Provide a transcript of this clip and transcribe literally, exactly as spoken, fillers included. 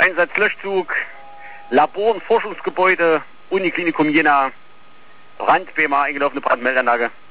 Einsatzlöschzug, Labor- und Forschungsgebäude, Uniklinikum Jena, Brand, B M A, eingelaufene Brandmeldeanlage.